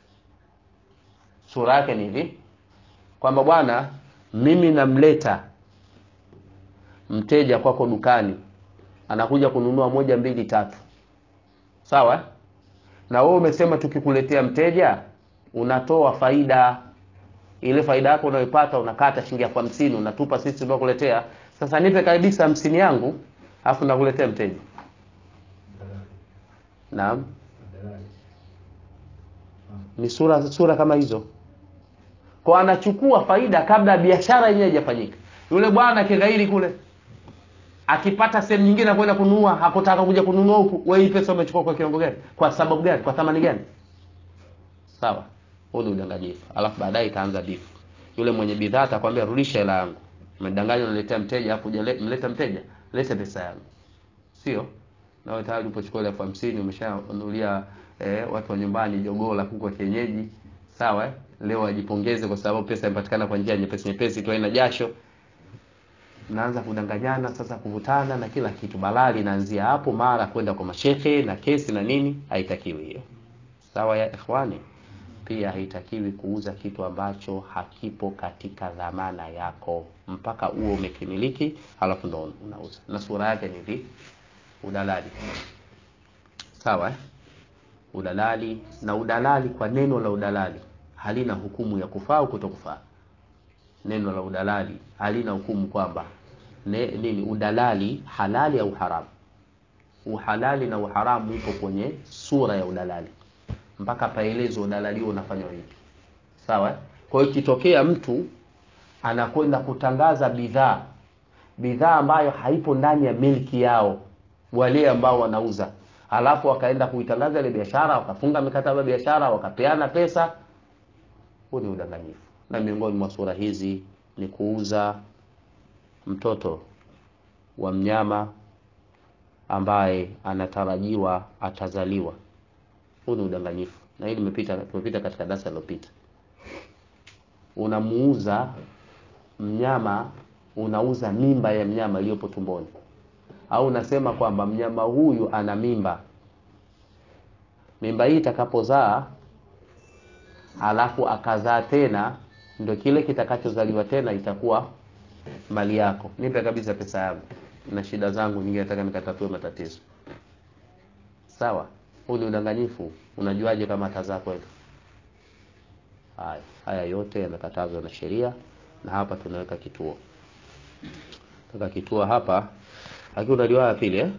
Sura yake ni hivi, kwamba bwana, mimi namleta mteja kwako dukani, anakuja kununua 1 2 3. Sawa? Na wewe umesema tukikuletea mteja unatoa faida. Ile faida yako unayoipata unakata shilingi 50, unatupa sisi tunakuletea. Sasa nipe kabisa 50 yangu afu nakuletea mteja. Naam. Ni sura kama hizo. Kwa anachukua faida kabla biashara yenyewe haijafanyika. Yule bwana kighairi kule akipata sehemu nyingine kwenda kununua, hakutaka kuja kununua huku, wewe hii pesa umechukua kwa kiwango gani? Kwa sababu gani? Kwa thamani gani? Sawa? Huo ni udanganyifu. Alafu baadaye itaanza bifu. Yule mwenye bidhaa atakwambia rudisha hela yangu. Umedanganya unaletea mteja, hapo hujaleta mteja, leta pesa yangu. Sio? Na wewe tayari ulipochukua ile 50 umeshanunulia watu wa nyumbani jogoo la kuku wa kienyeji. Sawa? Leo ajipongeze kwa sababu pesa imepatikana kwa njia nyepesi tu, haina jasho. Naanza kudanganyana sasa, kuvutana na kila kitu. Balali inaanzia hapo, mara kwenda kwa mashehe na kesi na nini, haitakiwi hiyo. Sawa ya ikhwani? pia haitakiwi kuuza kitu ambacho hakipo katika dhamana yako mpaka uwe umekimiliki, halafu ndo unauza. Na sura yake ni vipi? Udalali. Sawa udalali. Na udalali, kwa neno la udalali halina hukumu ya kufaa au kutokufaa. Neno la udalali halina hukumu kwamba nini udalali halali au haramu. Uhalali na uharamu upo kwenye sura ya udalali, mpaka paelezo udalali unafanywa vipi. Sawa kwa hiyo kitokea mtu anakwenda kutangaza bidhaa ambayo haipo ndani ya miliki yao wale ambao wanauza, alafu wakaenda kuitangaza ile biashara, wakafunga mikataba biashara, wakapeana pesa, huo ni udanganyifu. Na miongoni mwa sura hizi ni kuuza mtoto wa mnyama ambaye anatarajiwa atazaliwa. Huu ni udanganyifu, na hili tumepita katika darasa lililopita. Unamuuza mnyama, unauza mimba ya mnyama iliyopo tumboni, au unasema kwamba mnyama huyu ana mimba hii itakapozaa alafu akazaa tena, ndio kile kitakachozaliwa tena itakuwa mali yako. Nipe kabisa pesa yangu na shida zangu nyingi, nataka nikatatue matatizo. Sawa, huu ni udanganyifu. Unajuaje kama atazaa kweli? Haya yote yamekatazwa na sheria, na hapa tunaweka kituo. Kituo hapa hakuna riwaya pili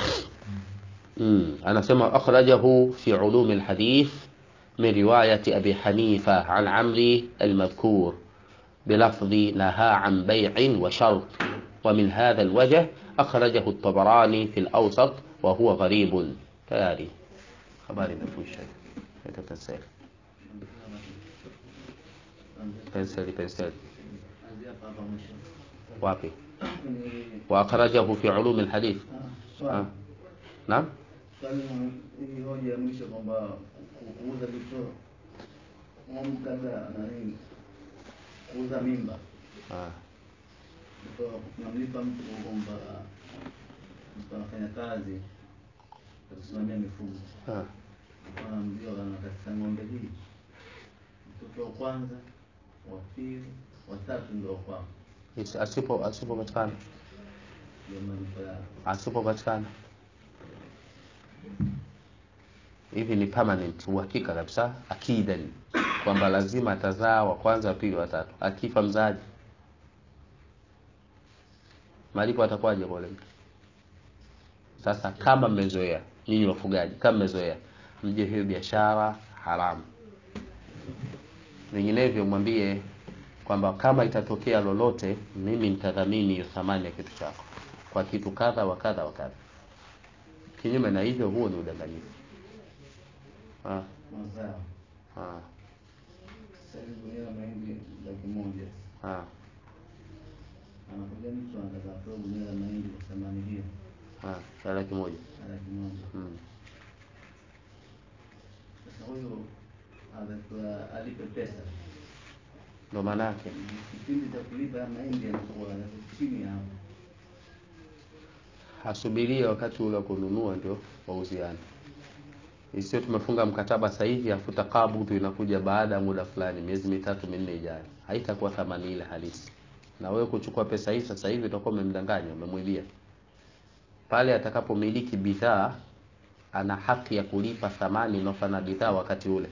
anasema akhrajahu fi ulum alhadith min riwayati abi hanifa an amri almadhkur bilafdhi naha an bay'in wa shart, wa min hadha alwajh akhrajahu at-tabarani fi al-awsat wa huwa gharib. tayari habari imefusha. Nitatasema pensel wapi? Wa akhrajahu fi ulum alhadith. Naam, hii hoja ya mwisho kwamba kuuza vitu kabla nani kuuza mimba. Tunamlipa mtu kwamba anafanya kazi kusimamia mifugo. Ndio katika ng'ombe hii mtoto wa kwanza, wa pili, wa tatu ndio kwa. Asipopatikana hivi ni permanent, uhakika kabisa, akidan kwamba lazima atazaa wa kwanza, wa pili, wa tatu. Akifa mzazi, malipo atakuwaje kwa leo? Sasa kama mmezoea nyinyi wafugaji, kama mmezoea, mje hiyo biashara haramu. Vinginevyo mwambie kwamba kama itatokea lolote, mimi nitadhamini hiyo thamani ya kitu chako kwa kitu kadha wa kadha wa kadha. Kinyume na hivyo, huo ni udanganyifu. Sasa dunia mahindi laki moja. Anakuja mtu anataka kutoa dunia mahindi kwa thamani hiyo. Laki moja. Sasa huyo anataka alipe pesa. Ndio maana yake kipindi cha kulipa mahindi anakuwa chini hapo. Hasubiria wakati ule kununua ndio wauziane. Sio tumefunga mkataba sasa hivi afuta kabudhu inakuja baada ya muda fulani, miezi 3-4 ijayo. Haitakuwa thamani ile halisi. Na wewe kuchukua pesa hii sasa hivi utakuwa umemdanganya, umemwibia. Pale atakapomiliki bidhaa, ana haki ya kulipa thamani inayofana bidhaa wakati ule.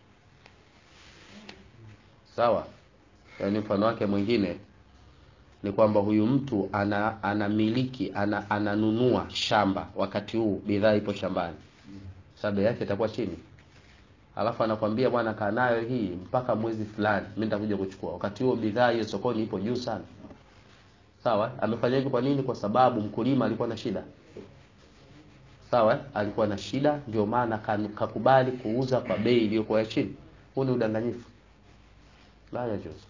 Sawa? Yaani mfano wake mwingine ni kwamba huyu mtu anamiliki ananunua shamba wakati huu bidhaa ipo shambani. Sababu yake itakuwa chini. Alafu anakuambia bwana, kaa nayo hii mpaka mwezi fulani, mimi nitakuja kuchukua. Wakati huo bidhaa hiyo sokoni ipo juu sana. Sawa? Amefanya hivyo kwa nini? Kwa sababu mkulima alikuwa na shida. Sawa? Alikuwa na shida, ndio maana kakubali kuuza kwa bei iliyokuwa chini. Huu ni udanganyifu. La yajuzu.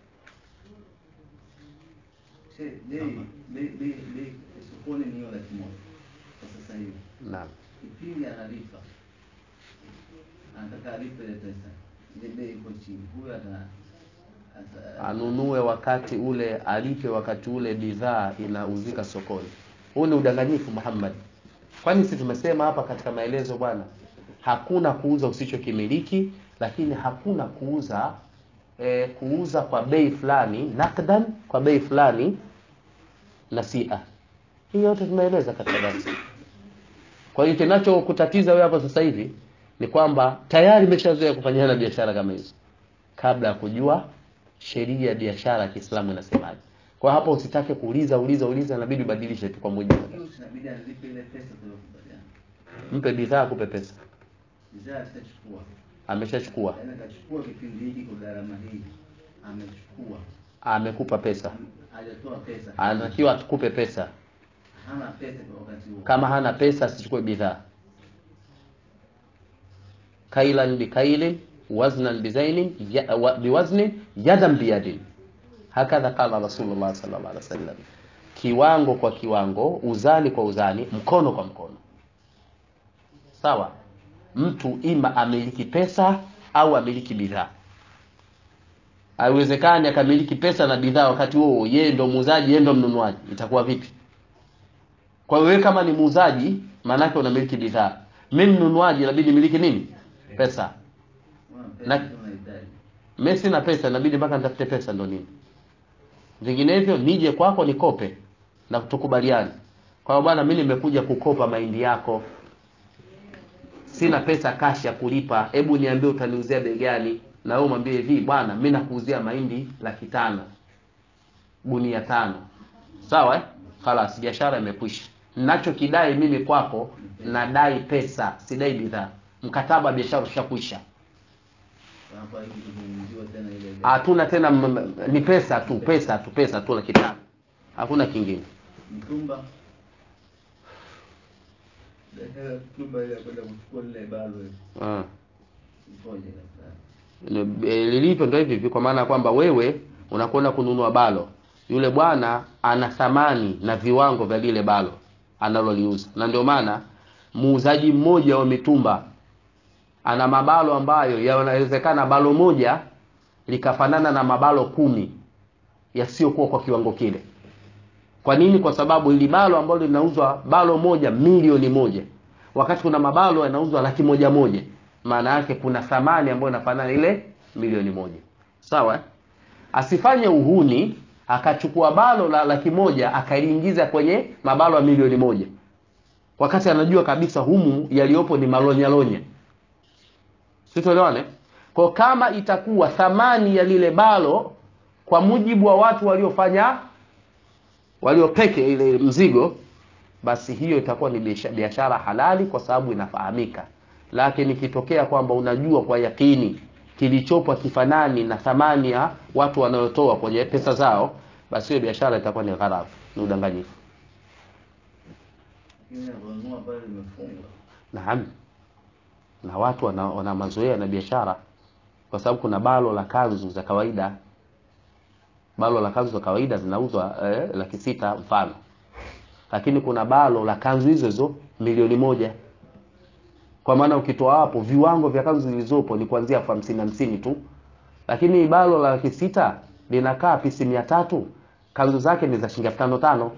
Bei sokoni ni laki moja kwa sasa hivi. Naam. Kipindi analipa, anataka alipe ile pesa, bei iko chini. Huyu anunue wakati ule, alipe wakati ule bidhaa inauzika sokoni. Huu ni udanganyifu Muhammad. Kwani sisi tumesema hapa katika maelezo bwana, hakuna kuuza usichokimiliki, lakini hakuna kuuza kwa bei fulani nakdan, kwa bei fulani nasia. Hii yote tumeeleza katika darasa. Kwa hiyo kinachokutatiza wewe hapo sasa hivi ni kwamba tayari umeshazoea kufanyana biashara kama hizo kabla ya kujua sheria ya biashara ya Kiislamu inasemaje. Kwa hapo usitake kuuliza inabidi ubadilishe tu kwa mujibu. Inabidi alipe ile pesa tuliyokubaliana. Mpe bidhaa akupe pesa. Bidhaa atachukua. Ameshachukua. Akachukua kipindi hiki kwa gharama hii. Amechukua. Amekupa pesa. Hajatoa pesa. Anatakiwa akupe pesa. Hana pesa kwa wakati huo. Kama hana pesa asichukue bidhaa. Kailan bikailin, waznan bizainin, biwaznin, yadan biyadin. Hakadha qala Rasulullah sallallahu alaihi wasallam. Kiwango kwa kiwango, uzani kwa uzani, mkono kwa mkono. Sawa? Mtu ima amiliki pesa au amiliki bidhaa. Haiwezekani akamiliki pesa na bidhaa wakati huo yeye ndo muuzaji, yeye ndo mnunuaji. Itakuwa vipi? Kwa hiyo wewe kama ni muuzaji, maana yake unamiliki bidhaa. Mimi mnunuaji inabidi nimiliki nini? Pesa. Na mimi sina pesa, inabidi mpaka nitafute pesa ndo nini? Vinginevyo nije kwako nikope na tukubaliane. Kwa hiyo bwana, mimi nimekuja kukopa mahindi yako. Sina pesa cash ya kulipa. Hebu niambie utaniuzia bei gani? Na wewe mwambie hivi, bwana mimi nakuuzia mahindi 500. Gunia 5. Sawa eh? Khalas, biashara imekwisha. Ninachokidai mimi kwako, nadai pesa, sidai bidhaa. Mkataba wa biashara ushakwisha. Hapa hivi tuzungumziwa tena ile. Hatuna tena ni pesa tu 500. Hakuna kingine. Mtumba. Mtumba ile kwenda kuchukua ile balo ile. Ngoja kabisa. Lilipo ndio hivi kwa maana kwamba wewe unakwenda kununua balo. Yule bwana ana thamani na viwango vya lile balo analoliuza. Na ndio maana muuzaji mmoja wa mitumba ana mabalo ambayo yanawezekana balo moja likafanana na mabalo 10 yasiyokuwa kwa kiwango kile. Kwa nini? Kwa sababu ile balo ambalo linauzwa balo moja milioni 1, wakati kuna mabalo yanauzwa 100,000. Maana yake kuna thamani ambayo inafanana ile milioni 1. Sawa? Asifanye uhuni akachukua balo la 100,000 akaliingiza kwenye mabalo ya milioni 1. Wakati anajua kabisa humu yaliopo ni malonyalonya. Sitoelewane? Kwa kama itakuwa thamani ya lile balo kwa mujibu wa watu waliopeke ile mzigo, basi hiyo itakuwa ni biashara halali kwa sababu inafahamika. Lakini ikitokea kwamba unajua kwa yakini kilichopo kifanani na thamani ya watu wanayotoa kwenye pesa zao, basi hiyo biashara itakuwa ni gharama, ni udanganyifu. Inanunua pale imefungwa. Naam. Na watu wana mazoea na biashara kwa sababu kuna balo la kanzu za kawaida. Balo la kanzu za kawaida zinauzwa 600,000 mfano. Lakini kuna balo la kanzu hizo milioni 1. Kwa maana ukitoa hapo viwango vya kanzu zilizopo ni kuanzia 50 tu. Lakini balo la 600,000 linakaa pisi 300, kanzu zake ni za shilingi 5,500.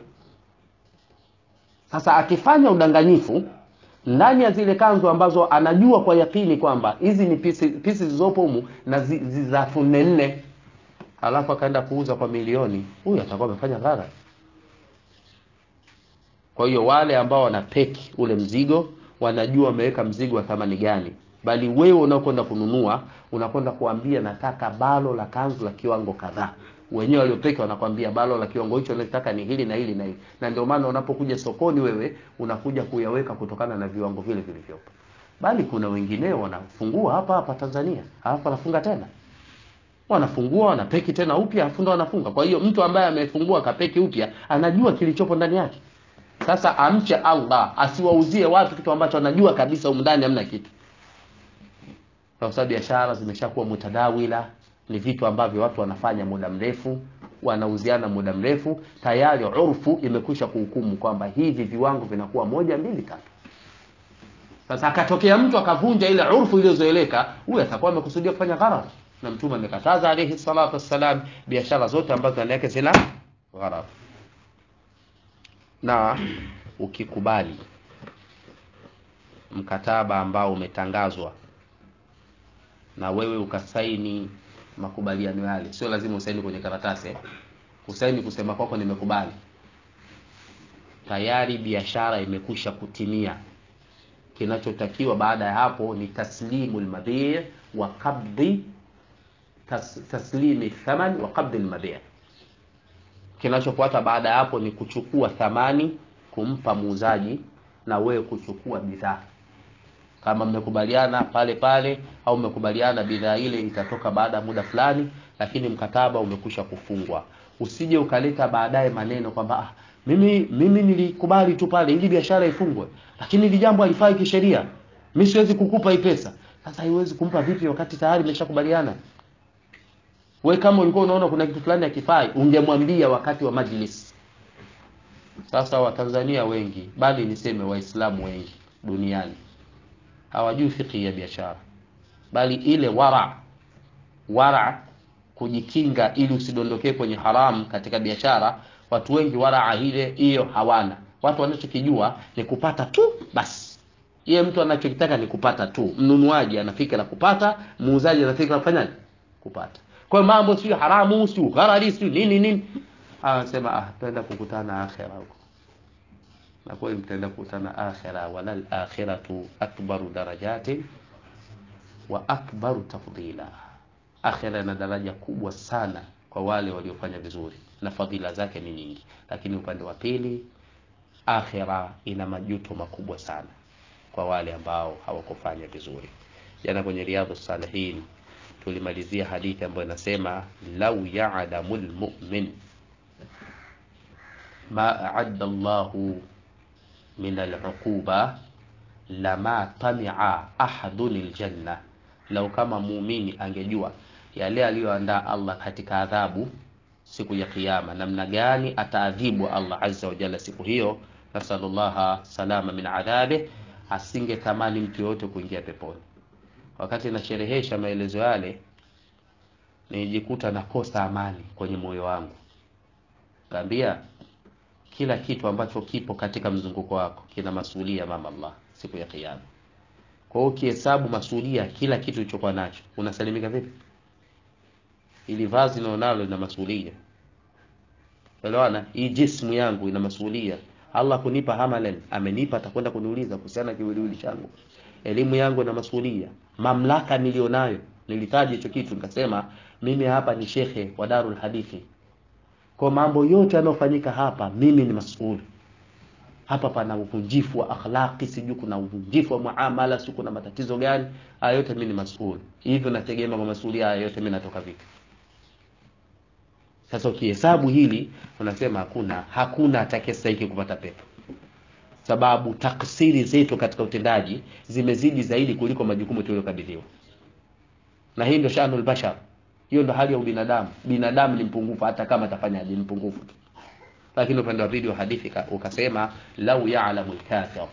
Sasa akifanya udanganyifu ndani ya zile kanzu ambazo anajua kwa yakini kwamba hizi ni pisi zilizopo humu na za 4,000, alafu akaenda kuuza kwa milioni, huyu atakuwa amefanya gharar. Kwa hiyo wale ambao wanapeki ule mzigo wanajua wameweka mzigo wa thamani gani, bali wewe unaokwenda kununua unakwenda kuambia nataka balo la kanzu la kiwango kadhaa. Wenyewe waliopeki wanakuambia balo la kiwango hicho nataka ni hili na hili na hili. Na ndio maana unapokuja sokoni wewe unakuja kuyaweka kutokana na viwango vile vilivyopo. Bali kuna wengineo wanafungua hapa Tanzania, halafu wanafunga tena. Wanafungua, wanapeki tena upya, afu ndo wanafunga. Kwa hiyo mtu ambaye amefungua kapeki upya anajua kilichopo ndani yake. Sasa amche Allah, asiwauzie watu kitu ambacho anajua kabisa huko ndani hamna kitu. Kwa sababu biashara zimeshakuwa mutadawila, ni vitu ambavyo watu wanafanya muda mrefu, wanauziana muda mrefu, tayari urfu imekwisha kuhukumu kwamba hivi viwango vinakuwa 1 2 3. Sasa akatokea mtu akavunja ile urfu iliyozoeleka, huyu atakuwa amekusudia kufanya gharar. Na Mtume amekataza alayhi salatu wassalam biashara zote ambazo ndani yake zina gharar. Na ukikubali mkataba ambao umetangazwa na wewe ukasaini makubaliano yale, sio lazima usaini kwenye karatasi. Usaini kusema kwako nimekubali, tayari biashara imekusha kutimia. Kinachotakiwa baada ya hapo ni taslimul mabi' wa qabdi taslimi thaman wa qabdi al-mabi'. Kinachofuata baada ya hapo ni kuchukua thamani kumpa muuzaji na wewe kuchukua bidhaa. Kama mmekubaliana pale pale au mmekubaliana bidhaa ile itatoka baada ya muda fulani, lakini mkataba umekusha kufungwa. Usije ukaleta baadaye maneno kwamba mimi nilikubali tu pale ili biashara ifungwe, lakini hili jambo halifai kisheria, mimi siwezi kukupa hii pesa. Sasa haiwezi kumpa vipi wakati tayari mmeshakubaliana? Wewe kama ulikuwa unaona kuna kitu fulani hakifai, ungemwambia wakati wa majlis. Sasa Watanzania wengi, bali niseme Waislamu wengi duniani, hawajui fiqh ya biashara, bali ile wara kujikinga ili usidondokee kwenye haramu katika biashara. Watu wengi wara hiyo hawana. Watu wanachokijua ni kupata tu basi. Yeye mtu anachokitaka ni kupata tu. Mnunuaji anafika na kupata, muuzaji anafika kufanya kupata. Kwa hiyo mambo sio haramu, sio gharari, sio nini. Anasema tutaenda kukutana akhera huko. Na kwa hiyo mtaenda kukutana akhera, walal akhiratu akbaru darajatin wa akbaru tafdila. Akhera ina daraja kubwa sana kwa wale waliofanya vizuri na fadhila zake ni nyingi, lakini upande wa pili akhera ina majuto makubwa sana kwa wale ambao hawakufanya vizuri. Jana kwenye Riyadhus Salihin tulimalizia hadithi ambayo inasema law ya'lamul mu'min ma a'adda Allahu min al-'uquba lama tami'a ahadun al-janna. Lau kama muumini angejua yale aliyoandaa Allah katika adhabu siku ya kiyama, namna gani ataadhibu Allah azza wa jalla siku hiyo, nasallallahu salama min adhabi, asingetamani mtu yote kuingia peponi. Wakati nasherehesha maelezo yale, nijikuta nakosa amani kwenye moyo wangu. Ngambia kila kitu ambacho kipo katika mzunguko wako kina masuhulia mama Allah siku ya kiyama. Kwa hiyo kihesabu masuhulia kila kitu ulichokuwa nacho, unasalimika vipi? Ili vazi naonalo lina masuhulia. Elewana, hii jismu yangu ina masuhulia. Allah kunipa hamalan, amenipa atakwenda kuniuliza kuhusiana na kiwiliwili changu. Elimu yangu ina masuhulia. Mamlaka nilionayo, nilitaji hicho kitu nikasema mimi hapa ni shekhe wa Darul Hadithi. Kwa mambo yote yanayofanyika hapa mimi ni masuhuli. Hapa pana uvunjifu wa akhlaqi, siju kuna uvunjifu wa muamala, siju kuna matatizo gani, haya yote mimi ni masuhuli. Hivyo nategemea kwa masuhulia haya yote mimi natoka vipi? Sasa ukihesabu hili unasema hakuna atakayestahili kupata pepo. Sababu taksiri zetu katika utendaji zimezidi zaidi kuliko majukumu tuliyokabidhiwa. Na hii ndio shanul bashar. Hiyo ndio hali ya binadamu. Binadamu ni mpungufu hata kama atafanya ni mpungufu. Lakini upande wa pili wa hadithi ukasema lau ya'lamul kafir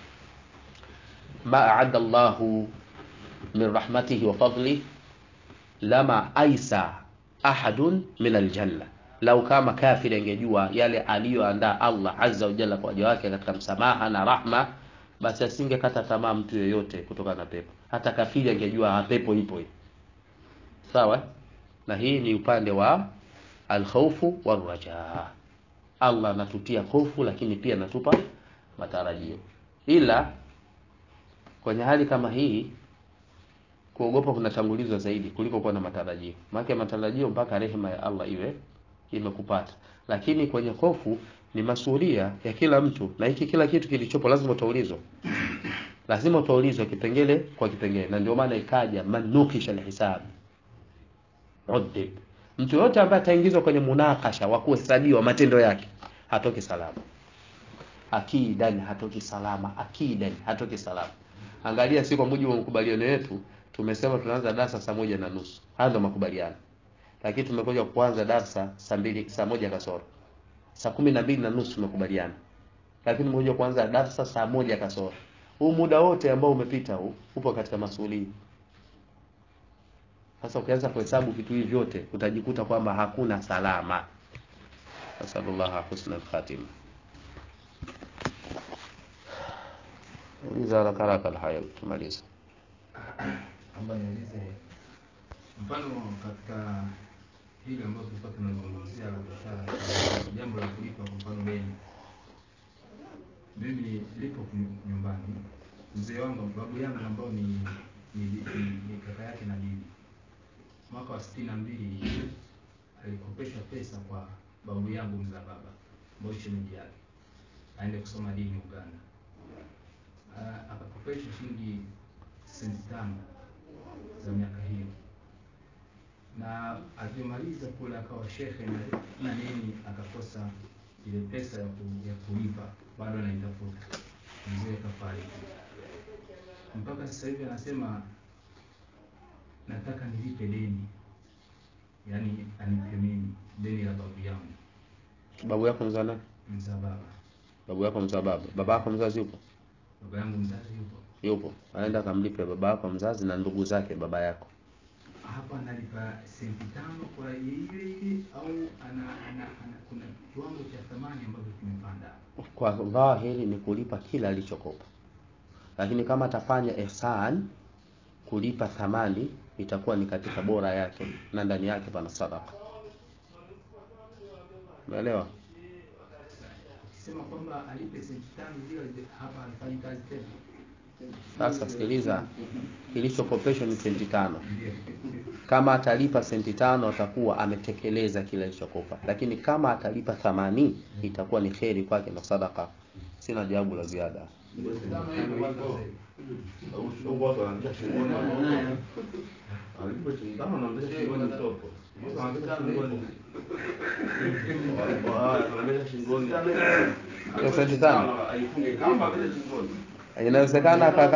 ma a'adda Allahu min rahmatihi wa fadlihi lama aisa ahadun min aljanna. Lau kama kafiri angejua yale aliyoandaa Allah azza wa jalla kwa waja wake katika msamaha na rahma, basi asingekata tamaa mtu yeyote kutoka na pepo. Hata kafiri angejua pepo ipo hiyo. Sawa? Na hii ni upande wa al-khawfu war-rajaa. Allah anatutia hofu lakini pia anatupa matarajio. Ila kwenye hali kama hii kuogopa kunatangulizwa zaidi kuliko kuwa na matarajio. Maana matarajio mpaka rehema ya Allah iwe imekupata. Lakini kwenye hofu ni masuhulia ya kila mtu, na hiki kila kitu kilichopo lazima utaulizwa. Lazima utaulizwa kipengele kwa kipengele, na ndio maana ikaja manukisha alhisab udib. Mtu yote ambaye ataingizwa kwenye munakasha wa kuhesabiwa matendo yake hatoki salama. Akidan hatoki salama, akidan hatoki salama. Angalia, si kwa mujibu wa makubaliano yetu tumesema tunaanza darasa saa 1:30. Haya ndio makubaliano. Lakini tumekuja kuanza darasa saa 1 kasoro. Saa 12:30 tumekubaliana. Lakini tumekuja kuanza darasa saa 1 kasoro. Huu muda wote ambao umepita upo katika masuhulia. Sasa ukianza kuhesabu vitu hivi vyote utajikuta kwamba hakuna salama. Sallallahu husna al-khatima. Uliza haraka haraka tumalize. Amba niulize Mfano katika hili ambalo tulikuwa tunazungumzia la biashara, jambo la kulipa kwa mfano deni. Mimi lipo nyumbani, mzee wangu, babu yangu ambao ni kaka yake na bibi, mwaka wa 62 alikopesha pesa kwa babu yangu mzaa baba, ambao shemeji yake, aende kusoma dini Uganda. Akakopesha shilingi senti 5 za miaka hiyo, na alipomaliza kule akawa shehe na nini, akakosa ile pesa ya kulipa, bado anaitafuta. Mzee kafariki. Mpaka sasa hivi anasema nataka nilipe deni, yani anipe mimi deni la babu yangu. Babu yako mzaa nani? Mzaa baba. Babu yako mzaa baba. Baba yako mzazi yupo? Baba yangu mzazi yupo. Yupo. Aenda kamlipe baba yako mzazi na ndugu zake baba yako. Hapa analipa senti 5 kwa ile au ana kuna kiwango cha thamani ambacho kimepanda. Kwa dhahiri ni kulipa kila alichokopa. Lakini kama atafanya ihsan kulipa thamani, itakuwa ni katika bora yake na ndani yake pana sadaka. Umeelewa? Sema kwamba alipe senti 5 bila hapa alifanya kazi tena. Sasa sikiliza, kilichokopeshwa ni senti 5. Kama atalipa senti 5 atakuwa ametekeleza kile alichokopa. Lakini kama atalipa thamani, itakuwa ni kheri kwake na sadaka. Sina jawabu la ziada. Senti 5 inawezekana kaka.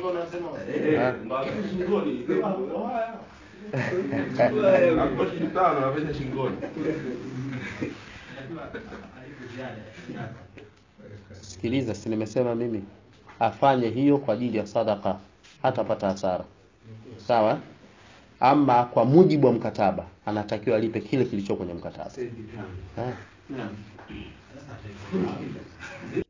Sikiliza, si nimesema mimi afanye hiyo kwa ajili ya sadaka, hatapata hasara. Sawa? Ama kwa mujibu wa mkataba anatakiwa alipe kile kilicho kwenye mkataba.